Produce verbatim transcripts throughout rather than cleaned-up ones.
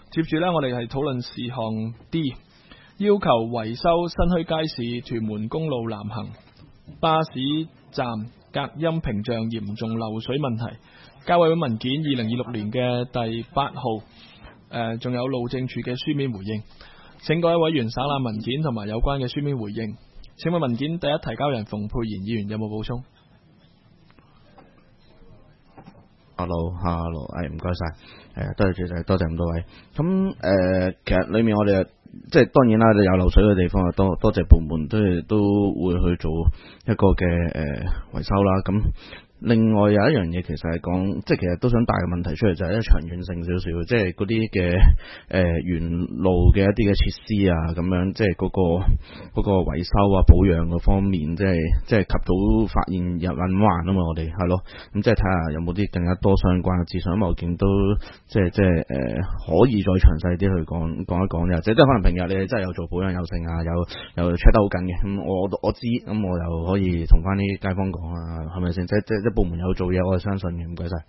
接住呢，我哋係討論事項 D， 要求維修新墟街市屯門公路南行巴士站隔音屏障嚴重漏水問題。交委會文件二零二六年嘅第八號，誒仲有路政署嘅書面回應。請各位委員省覽文件同埋有關嘅書面回應。請問文件第一提交人馮沛然議員有冇補充？ Hello，Hello， 誒唔該晒，誒多謝主席，多謝咁多位。咁誒、呃，其實裡面我哋即係當然啦，有漏水嘅地方啊，多多謝部門都係都會去做一個嘅誒、呃、維修啦。咁另外有一樣嘢其實係講，即係其實都想帶個問題出嚟，就係、是、一長遠性少少，即係嗰啲嘅誒沿路嘅一啲嘅設施啊，咁樣即係嗰、那個嗰、那個維修啊保養嗰方面，即係即係及早發現有隱患啊嘛，我哋係咯，咁即係睇下有冇啲更加多相關嘅資訊，因為我見都即係即係誒、呃、可以再詳細啲去講講一講嘅，即係可能平日你哋真係有做保養有剩啊，有有 check 得好緊嘅，咁我我知，咁我又可以同翻啲街坊講啊，係咪先？即即即部門有做嘢，我係相信嘅，唔該晒。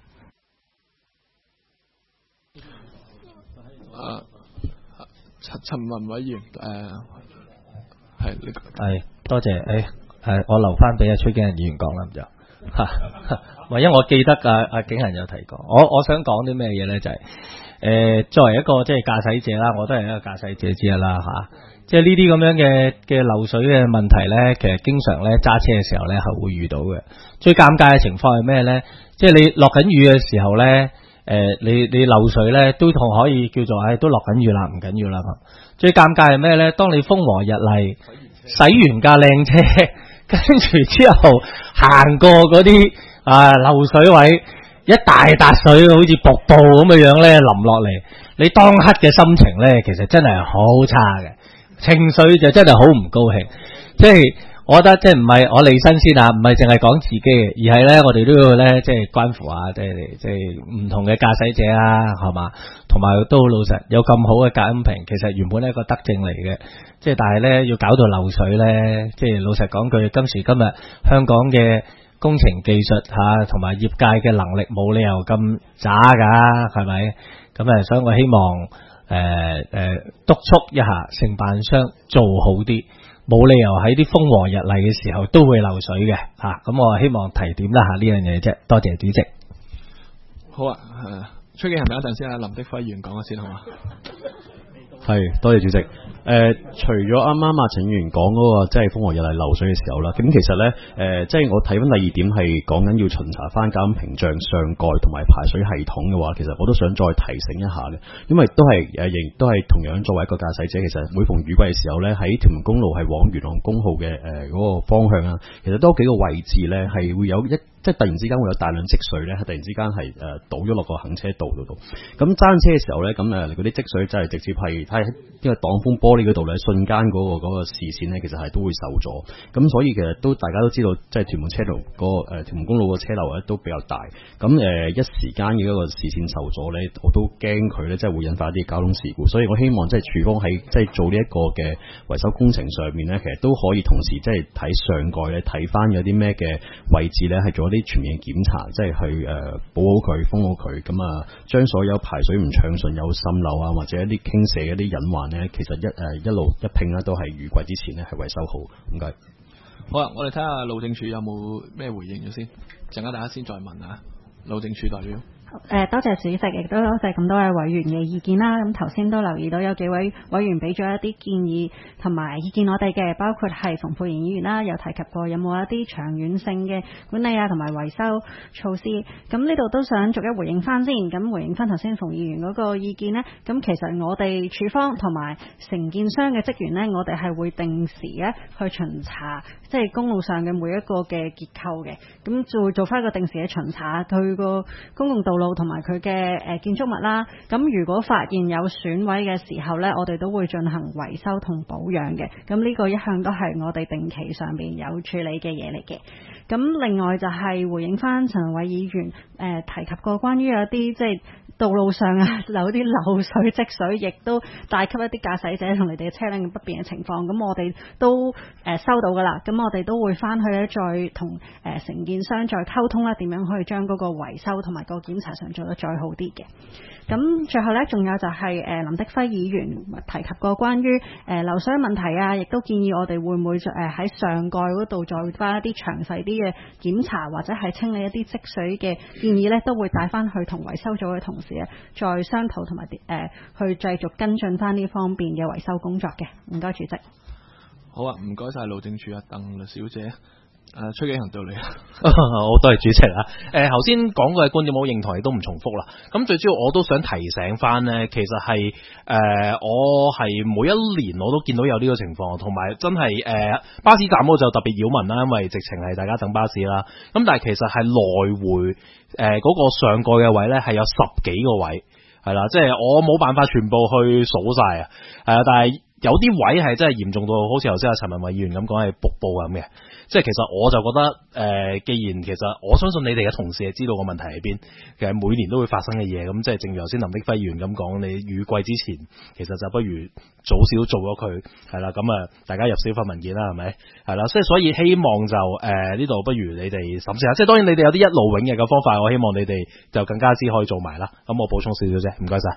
啊，陳陳文偉議員，誒係呢個係多謝，誒誒我留翻俾阿崔景仁議員講啦，咁就嚇，因為我記得阿阿景仁有提過，我我想講啲咩嘢咧，就係、是、誒、呃、作為一個即係駕駛者啦，我都係一個駕駛者之一啦嚇。即係呢啲咁樣嘅嘅漏水嘅問題咧，其實經常咧揸車嘅時候咧係會遇到嘅。最尷尬嘅情況係咩咧？即係你落緊雨嘅時候咧，誒、呃、你你漏水咧都同可以叫做誒、哎、都落緊雨啦，唔緊要啦。最尷尬係咩咧？當你風和日麗，洗完架靚車，跟住之後行過嗰啲啊漏水位，一大笪水好似瀑布咁嘅樣咧淋落嚟，你當刻嘅心情咧其實真係好差嘅。情緒就真係好唔高興，即係我覺得即係唔係我離身先啊，唔係淨係講自己嘅，而係咧我哋都要咧即係關乎啊，即係即係唔同嘅駕駛者啊，係嘛，同埋都好老實，有咁好嘅隔音屏，其實原本係一個德政嚟嘅，即係但係咧要搞到漏水咧，即係老實講句，今時今日香港嘅工程技術吓同埋業界嘅能力冇理由咁渣㗎，係咪？咁啊，所以我希望。誒、呃、誒、呃，督促一下承辦商做好啲，冇理由喺啲風和日麗嘅時候都會漏水嘅吓。咁、啊、我希望提點啦吓呢樣嘢啫。多謝主席。 好啊，誒，崔景仁等一陣先啊，林德輝議員講下先好嘛？ 係，多謝主席。誒、呃，除咗啱啱阿陳議員講嗰個即係風和日麗漏水嘅時候啦，咁其實咧，誒、呃，即係我睇翻第二點係講緊要巡查翻隔音屏障上蓋同埋排水系統嘅話，其實我都想再提醒一下嘅，因為都係誒，亦都係同樣作為一個駕駛者，其實每逢雨季嘅時候咧，喺屯門公路係往元朗公號嘅誒嗰個方向啊，其實都有幾個位置咧係會有一。即係突然之間會有大量積水咧，突然之間係誒倒咗落個行車道度度。咁揸緊車嘅時候咧，咁誒嗰啲積水真係直接係喺呢個擋風玻璃嗰度咧，瞬間嗰、嗰個嗰、嗰個視線咧，其實係都會受阻。咁所以其實都大家都知道，即係屯門車路嗰、嗰個誒屯門公路個車流咧都比較大。咁誒、呃、一時間嘅一個視線受阻咧，我都驚佢咧，即係會引發一啲交通事故。所以我希望即係署方喺即係做呢一個嘅維修工程上面咧，其實都可以同時即係睇上蓋咧，睇翻有啲咩嘅位置咧係做啲全面檢查，即係去誒、呃、保好佢、封好佢，咁啊將所有排水唔暢順、有滲漏啊，或者一啲傾瀉一啲隱患咧，其實一誒、呃、一路一拼咧都係雨季之前咧係維修好。唔該。 好啦，我哋睇下路政署有冇咩回應咗先，陣間大家先再問啊。路政署代表。 誒，多謝主席，亦都多謝咁多位委員嘅意見啦。咁頭先都留意到有幾位委員俾咗一啲建議同埋意見我哋嘅，包括係馮沛然議員啦，有提及過有冇一啲長遠性嘅管理啊同埋維修措施。咁呢度都想逐一回應翻先。咁回應翻頭先馮議員嗰個意見呢，咁其實我哋署方同埋承建商嘅職員呢，我哋係會定時咧去巡查，即係公路上嘅每一個嘅結構嘅。咁就會做翻一個定時嘅巡查，對個公共道路同埋佢嘅誒建築物啦，咁如果發現有損毀嘅時候呢，我哋都會進行維修同保養嘅。咁呢個一向都係我哋定期上邊有處理嘅嘢嚟嘅。咁另外就係回應翻陳偉議員誒、呃、提及過關於有啲即係道路上啊有啲漏水積水，亦都帶給一啲駕駛者同你哋嘅車輛嘅不便嘅情況。咁我哋都誒、呃、收到噶啦，咁我哋都會翻去咧再同誒承建商再溝通啦，點樣可以將嗰個維修同埋個檢查查上做得再好啲嘅。咁最後呢，仲有就係誒林迪輝議員提及過關於誒漏水問題啊，亦都建議我哋會唔會誒喺上蓋嗰度再翻一啲詳細啲嘅檢查，或者係清理一啲積水嘅建議呢，都會帶翻去同維修組嘅同事咧再商討同埋誒去繼續跟進翻呢方面嘅維修工作嘅。唔該，主席。 好啊，唔該晒路政署啊，鄧律小姐。誒，崔景恒到你啊！ 好多謝主席啊！誒，頭先講嘅觀點我認同，亦都唔重複啦。咁最主要我都想提醒翻呢，其實係誒、呃，我係每一年我都見到有呢個情況，同埋真係誒、呃、巴士站嗰就特別擾民啦，因為直情係大家等巴士啦。咁但係其實係來回誒嗰、呃那個上蓋嘅位呢，係有十幾個位，係啦，即係我冇辦法全部去數晒啊。係啊，但係有啲位係真係嚴重到，好似頭先阿陳文慧議員咁講係瀑布咁嘅。即係其實我就覺得，誒、呃，既然其實我相信你哋嘅同事係知道個問題喺邊，其實每年都會發生嘅嘢，咁即係正如頭先林迪輝議員咁講，你雨季之前，其實就不如早少做咗佢，係啦，咁啊，大家入少份文件啦，係咪？係啦，所以所以希望就誒呢度不如你哋審視下，即係當然你哋有啲一勞永逸嘅方法，我希望你哋就更加之可以做埋啦。咁我補充少少啫，唔該晒。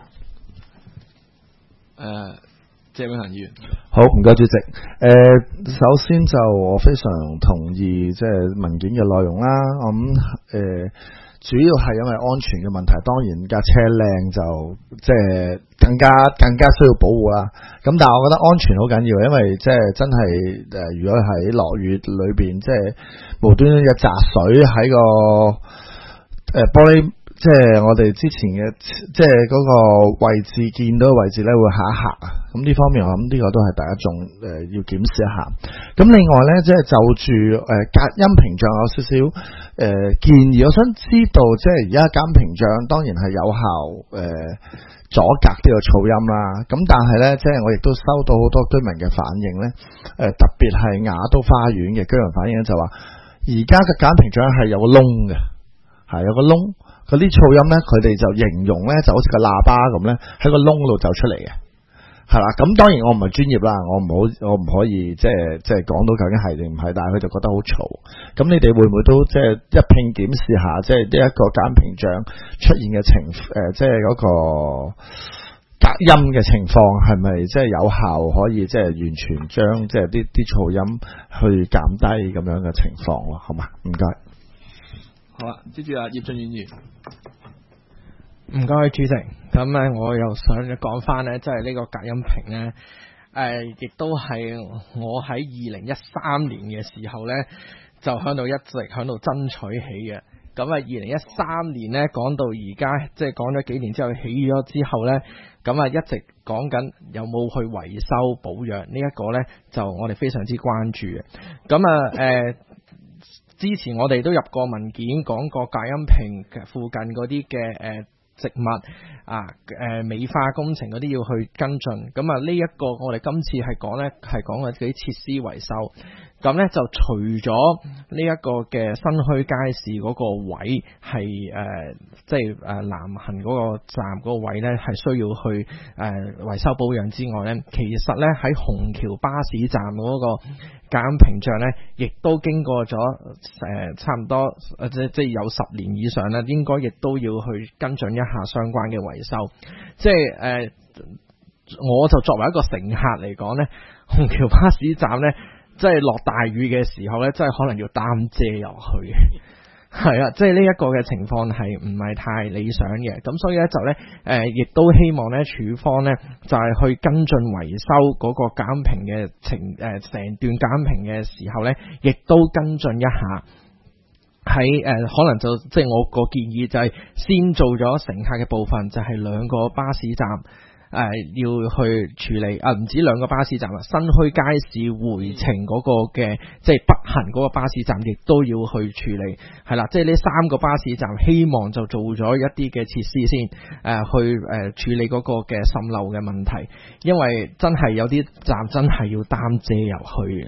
誒、呃。謝永恒議員， 好，唔該主席。誒、呃，首先就我非常同意即係文件嘅內容啦。咁、嗯、誒、呃，主要係因為安全嘅問題，當然架車靚就即係更加更加需要保護啦。咁但係我覺得安全好緊要，因為即係真係誒、呃，如果喺落雨裏邊，即係無端端有雜水喺個誒、呃、玻璃。即係我哋之前嘅，即係嗰個位置見到嘅位置咧，會嚇一嚇啊！咁呢方面我諗呢個都係大家仲誒要檢視一下。咁另外咧，即係就住誒隔音屏障有少少誒建議，我想知道即係而家隔音屏障當然係有效誒、呃、阻隔呢個噪音啦。咁但係咧，即係我亦都收到好多居民嘅反應咧，誒、呃、特別係雅都花園嘅居民反應咧，就話而家嘅隔音屏障係有個窿嘅，係有個窿。嗰啲噪音咧，佢哋就形容咧，就好似個喇叭咁咧，喺個窿度走出嚟嘅，係啦。咁當然我唔係專業啦，我唔好，我唔可以即係即係講到究竟係定唔係，但係佢就覺得好嘈。咁你哋會唔會都即係一併檢視下，即係呢一個隔音屏障出現嘅情誒、呃，即係嗰個隔音嘅情況係咪即係有效，可以即係完全將即係啲啲噪音去減低咁樣嘅情況咯？好嘛，唔該。 好啊，接住啊，葉俊遠議員， 唔該主席。咁咧，我又想講翻咧，即係呢個隔音屏咧，誒、呃，亦都係我喺二零一三年嘅時候咧，就響度一直響度爭取起嘅。咁啊，二零一三年咧，講到而家，即係講咗幾年之後起咗之後咧，咁啊，一直講緊有冇去維修保養呢一個咧，就我哋非常之關注嘅。咁啊，誒、呃。之前我哋都入過文件，講過隔音屏附近嗰啲嘅誒植物啊，誒美化工程嗰啲要去跟進。咁啊，呢一個我哋今次係講呢，係講嘅啲設施維修。咁呢，就除咗呢一個嘅新墟街市嗰個位係誒，即係誒南行嗰個站嗰個位呢，係需要去誒、呃、維修保養之外呢，其實呢，喺虹橋巴士站嗰個隔音屏障呢，亦都經過咗誒、呃、差唔多即即係有十年以上啦，應該亦都要去跟進一下相關嘅維修。即係誒、呃，我就作為一個乘客嚟講呢，虹橋巴士站呢。即係落大雨嘅時候呢，真係可能要擔遮入去嘅，係啊，即係呢一個嘅情況係唔係太理想嘅，咁所以呢，就呢，誒、呃，亦都希望呢署方呢，就係、是、去跟進維修嗰個隔音屏嘅情誒成段隔音屏嘅時候呢，亦都跟進一下。喺誒、呃，可能就即係我個建議就係先做咗乘客嘅部分，就係、是、兩個巴士站。誒、呃、要去處理啊，唔止兩個巴士站啦，新墟街市回程嗰個嘅即係北行嗰個巴士站，亦都要去處理，係啦，即係呢三個巴士站，希望就做咗一啲嘅設施先，誒、呃、去誒、呃、處理嗰個嘅滲漏嘅問題，因為真係有啲站真係要擔遮入去嘅。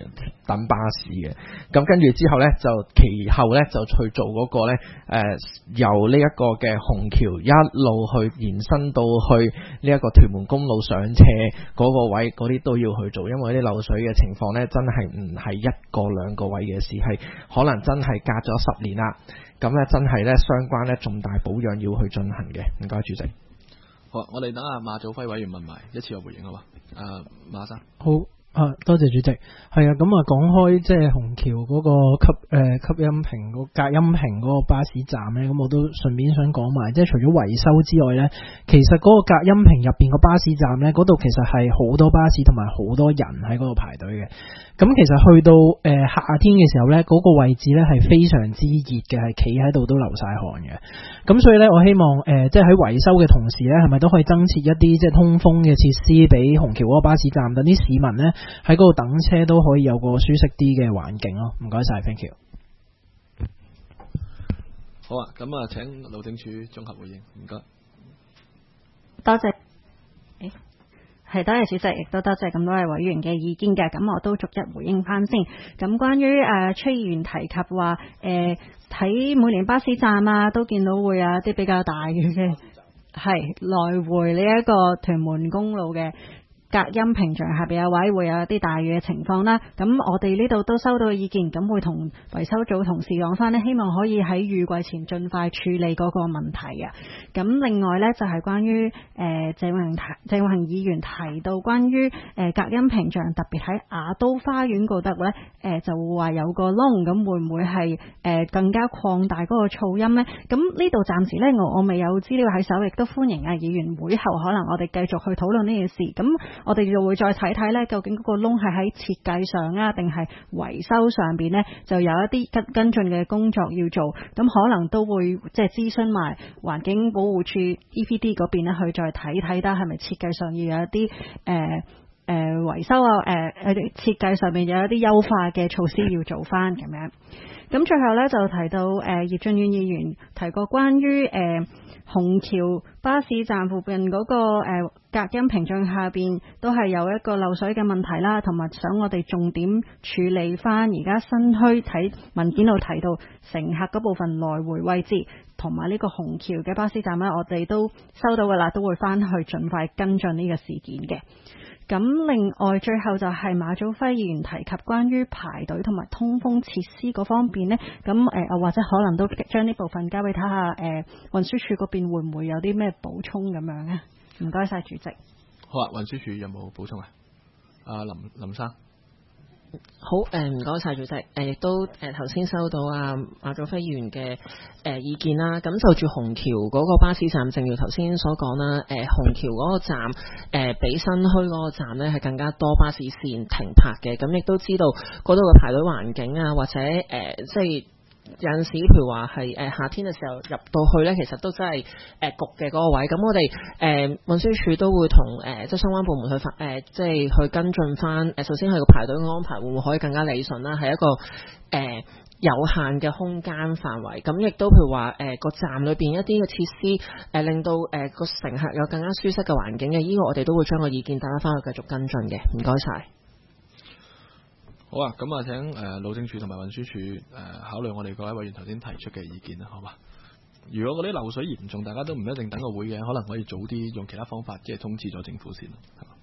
等巴士嘅。咁跟住之後呢，就其後呢，就去做嗰個呢，誒、呃、由呢一個嘅虹橋一路去延伸到去呢一個屯門公路上斜嗰個位，嗰啲都要去做，因為啲漏水嘅情況呢，真係唔係一個兩個位嘅事，係可能真係隔咗十年啦。咁呢，真係呢，相關呢重大保養要去進行嘅。唔該，主席。 好，我哋等阿馬祖輝委員問埋一次有回應好嘛？誒、啊，馬生。 好。啊，多謝主席。係啊，咁啊講開即係虹橋嗰個吸誒、呃、吸音屏個隔音屏嗰個巴士站咧，咁我都順便想講埋，即係除咗維修之外咧，其實嗰個隔音屏入邊個巴士站咧，嗰度其實係好多巴士同埋好多人喺嗰度排隊嘅。咁其實去到誒、呃、夏天嘅時候咧，嗰、那個位置咧係非常之熱嘅，係企喺度都流晒汗嘅。咁所以咧，我希望誒、呃、即係喺維修嘅同時咧，係咪都可以增設一啲即係通風嘅設施俾虹橋嗰個巴士站，等啲市民咧喺嗰度等車都可以有個舒適啲嘅環境咯。唔該晒 ，thank you。 好啊，咁啊，請路政署綜合回應，唔該。 多謝。誒係多謝主席，亦都多謝咁多位委員嘅意見嘅，咁我都逐一回應翻先。咁關於誒崔議員提及話誒喺每年巴士站啊，都見到會有一啲比較大嘅係來回呢一個屯門公路嘅隔音屏障下邊有位會有一啲大雨嘅情況啦，咁我哋呢度都收到意見，咁會同維修組同事講翻呢，希望可以喺雨季前盡快處理嗰個問題啊。咁另外呢，就係、是、關於誒、呃、鄭永恆鄭永恆議員提到關於誒、呃、隔音屏障，特別喺亞都花園嗰度呢，誒、呃、就話有個窿，咁會唔會係誒、呃、更加擴大嗰個噪音呢？咁呢度暫時呢，我我未有資料喺手，亦都歡迎啊議員會後可能我哋繼續去討論呢件事。咁我哋就會再睇睇咧，究竟嗰個窿係喺設計上啊，定係維修上邊呢？就有一啲跟跟進嘅工作要做。咁可能都會即係諮詢埋環境保護署 E P D 嗰邊咧，去再睇睇得係咪設計上要有一啲誒誒維修啊，誒誒設計上面有一啲優化嘅措施要做翻咁樣。咁最後咧就提到誒、呃、葉俊遠議員提過關於誒。呃虹橋巴士站附近嗰、那個誒、呃、隔音屏障下邊都係有一個漏水嘅問題啦，同埋想我哋重點處理翻而家新墟睇文件度提到乘客嗰部分來回位置，同埋呢個虹橋嘅巴士站咧，我哋都收到噶啦，都會翻去盡快跟進呢個事件嘅。咁另外最後就係馬祖輝議員提及關於排隊同埋通風設施嗰方面呢，咁誒、呃、或者可能都將呢部分交俾睇下誒運輸署嗰邊會唔會有啲咩補充咁樣啊？唔該晒主席。 好啊，運輸署有冇補充啊？阿林林生。 好，誒唔該晒主席，誒亦都誒頭先收到啊馬祖輝議員嘅誒意見啦。咁就住虹橋嗰個巴士站，正如頭先所講啦，誒虹橋嗰個站誒比新墟嗰個站咧係更加多巴士線停泊嘅。咁亦都知道嗰度嘅排隊環境啊，或者誒、呃、即係。有陣時，譬如話係誒夏天嘅時候入到去咧，其實都真係誒焗嘅嗰個位。咁我哋誒、呃、運輸署都會同誒、呃、即係相關部門去發誒、呃，即係去跟進翻。誒首先係個排隊嘅安排會唔會可以更加理順啦？係一個誒、呃、有限嘅空間範圍。咁亦都譬如話誒個站裏邊一啲嘅設施誒、呃，令到誒個、呃、乘客有更加舒適嘅環境嘅。呢、這個我哋都會將個意見帶翻去繼續跟進嘅。唔該晒。 好啊，咁啊，請誒路政署同埋運輸署誒考慮我哋各位委員頭先提出嘅意見啦，好嘛？如果嗰啲漏水嚴重，大家都唔一定等個會嘅，可能可以早啲用其他方法，即係通知咗政府先。